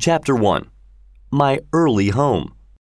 Chapter 1. My Early Home.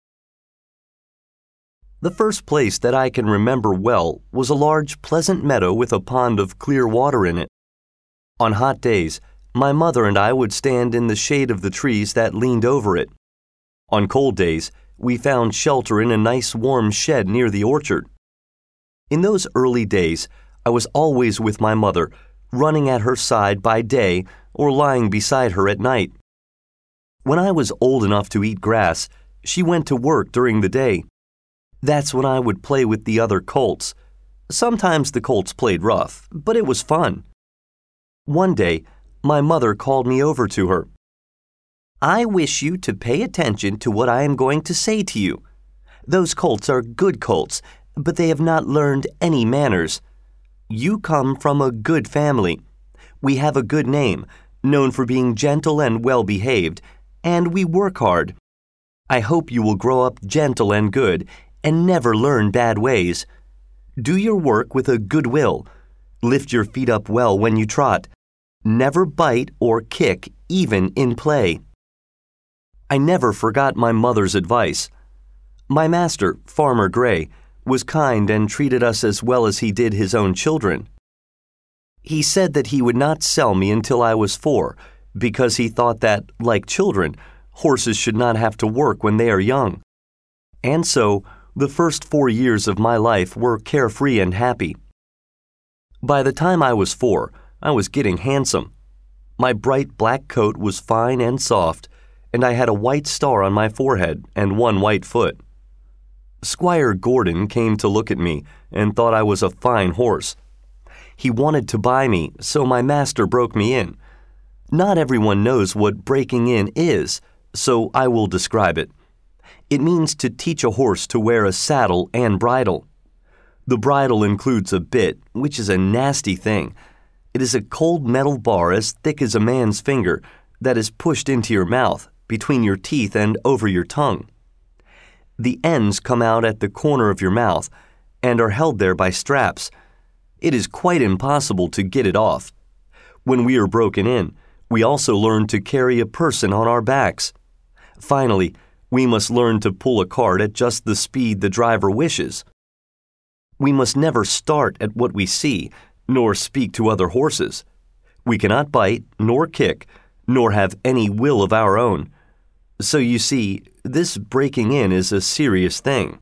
The first place that I can remember well was a large, pleasant meadow with a pond of clear water in it. On hot days, my mother and I would stand in the shade of the trees that leaned over it. On cold days, we found shelter in a nice warm shed near the orchard. In those early days, I was always with my mother, running at her side by day or lying beside her at night. When I was old enough to eat grass, she went to work during the day. That's when I would play with the other colts. Sometimes the colts played rough, but it was fun. One day, my mother called me over to her. "I wish you to pay attention to what I am going to say to you. Those colts are good colts, but they have not learned any manners. You come from a good family. We have a good name, known for being gentle and well-behaved, and we work hard. I hope you will grow up gentle and good and never learn bad ways. Do your work with a good will. Lift your feet up well when you trot. Never bite or kick, even in play." I never forgot my mother's advice. My master, Farmer Gray, was kind and treated us as well as he did his own children. He said that he would not sell me until I was 4, because he thought that, like children, horses should not have to work when they are young. And so, the first 4 years of my life were carefree and happy. By the time I was 4, I was getting handsome. My bright black coat was fine and soft, and I had a white star on my forehead and one white foot. Squire Gordon came to look at me and thought I was a fine horse. He wanted to buy me, so my master broke me in. Not everyone knows what breaking in is, so I will describe it. It means to teach a horse to wear a saddle and bridle. The bridle includes a bit, which is a nasty thing. It is a cold metal bar as thick as a man's finger that is pushed into your mouth, between your teeth and over your tongue. The ends come out at the corner of your mouth and are held there by straps. It is quite impossible to get it off. When we are broken in, we also learn to carry a person on our backs. Finally, we must learn to pull a cart at just the speed the driver wishes. We must never start at what we see, nor speak to other horses. We cannot bite, nor kick, nor have any will of our own. So you see, this breaking in is a serious thing.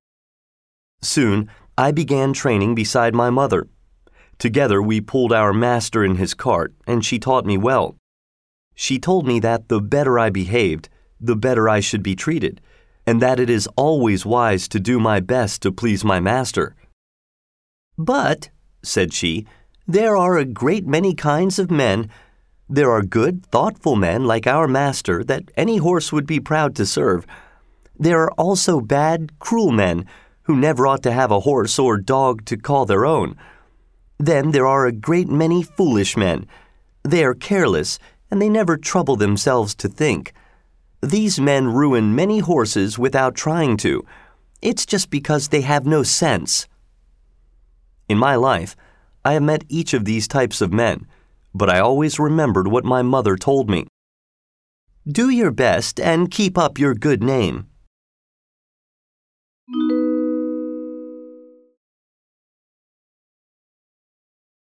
Soon, I began training beside my mother. Together we pulled our master in his cart, and she taught me well. She told me that the better I behaved, the better I should be treated, and that it is always wise to do my best to please my master. "But," said she, "there are a great many kinds of men. There are good, thoughtful men like our master that any horse would be proud to serve. There are also bad, cruel men who never ought to have a horse or dog to call their own. Then there are a great many foolish men. They are careless, and they never trouble themselves to think. These men ruin many horses without trying to. It's just because they have no sense." In my life, I have met each of these types of men, but I always remembered what my mother told me. "Do your best and keep up your good name."